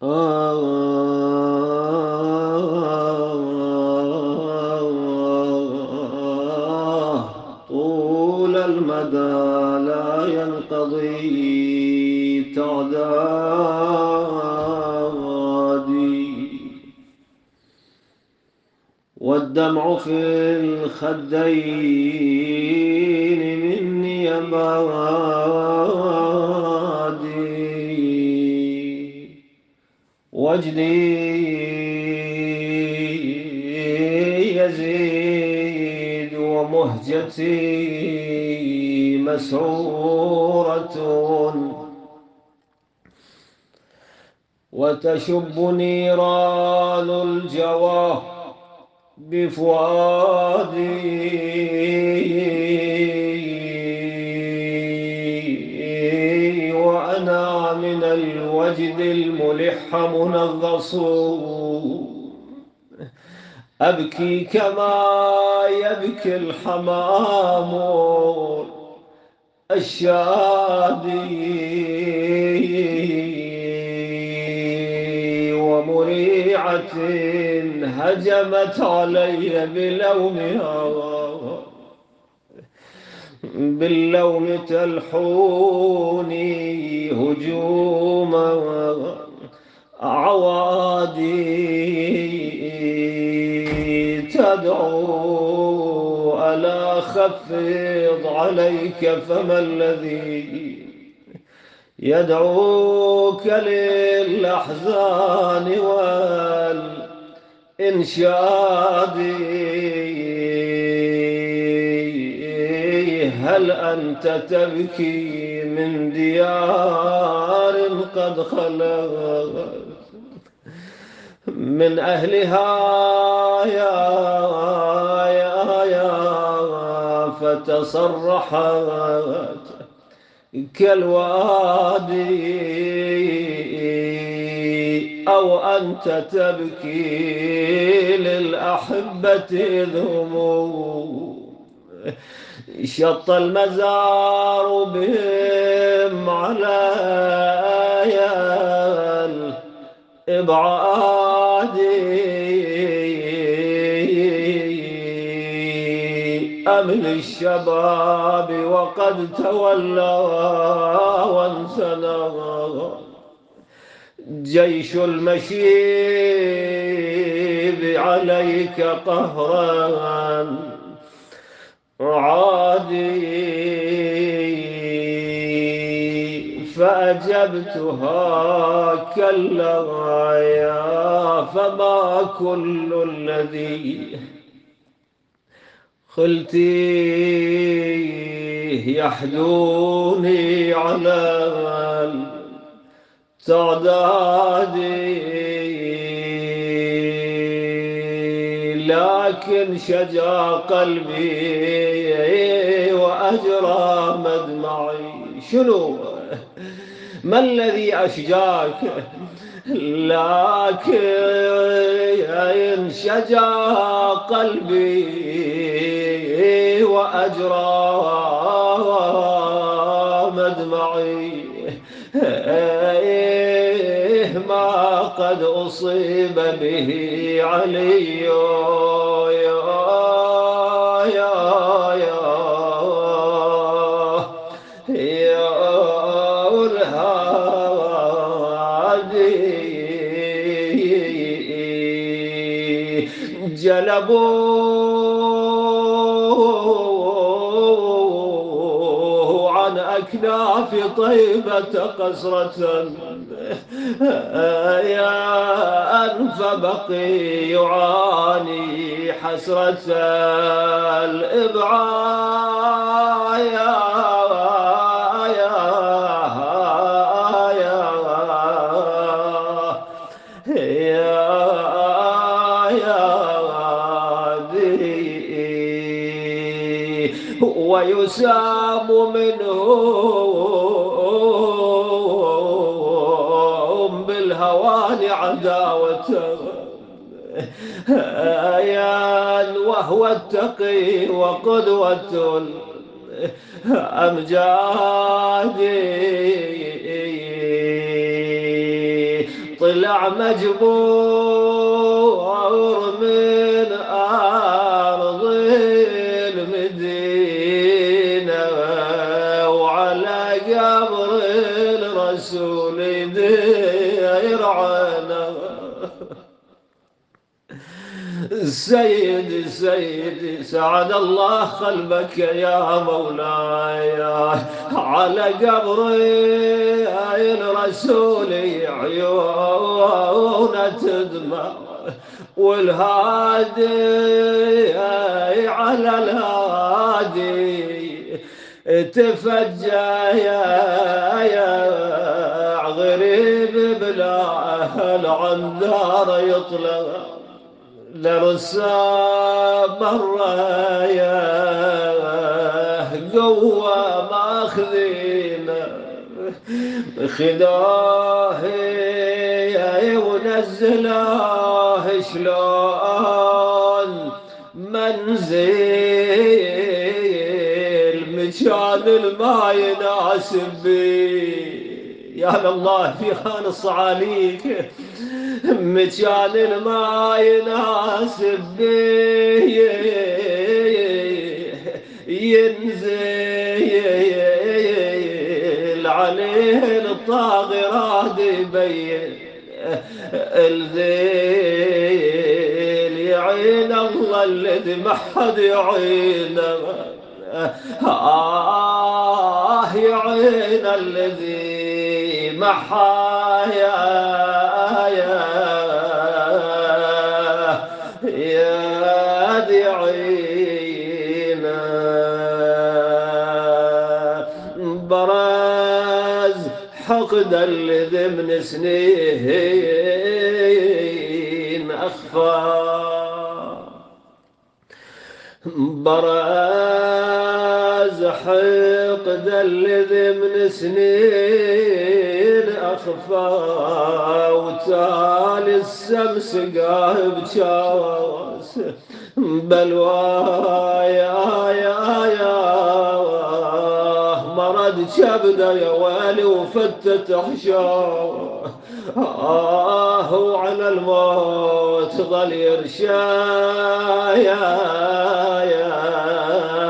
طول المدى لا ينقضي تعدادي، والدمع في الخدين مني يبادي، وجدي يزيد ومهجتي مسعورة، وتشب نيران الجوى بفؤادي، وأنا من الوجد الملح منغص، أبكي كما يبكي الحمام الشادي، ومريعة هجمت علي باللوم تلحوني هجوم عوادي، تدعو ألا خفض عليك، فما الذي يدعوك للأحزان والإنشاد؟ هل أنت تبكي من ديار قد خلت من أهلها فتصرحت كالوادي، أو أنت تبكي للأحبة إذ هم شط المزار بهم على الإبعاد، أم للشباب وقد تولى وانسنى جيش المشيب عليك قهرا عادي، فأجبتها كلا يا، فما كل الذي خلتيه يحدوني على التعداد، لكن شجا قلبي وأجرى مدمعي. شنو؟ ما الذي أشجاك؟ لكن شجا قلبي وأجرى مدمعي، ما قد أصيب به علي جلبوه عن أكناف طيبة قسرة يا أنف بقي يعاني حسرة ويسام منهم بالهوان عداوة وهو التقي وقدوة الأمجاد، طلع مجبور من أرض المدينة وعلى قبر الرسول يدير عنه. سيدي سيدي سعد الله قلبك يا مولاي على قبر الرسول عيون تدمع والهادي على الهادي تفجى يا غريب بلا أهل عن دار يطلع لرسام مرة يا قوة ماخذينا خذاه ونزلاه شلون منزل مكان الما يناسب بي. يا الله في خان الصعاليك مكان الما يناسب بي ينزل عليه الطاغرات يبين الذيل يعين الله الذي ما حد يعينه. يعين الذي محايا يا دعينا برز حقد الذي من سنين أخفى برز حقد الذي من سنين أخفى وتالي السمس قاهب شاوس بلوايا مرض شبده يا ويلي وفتت حشاه وعلى الموت ظل يرشايا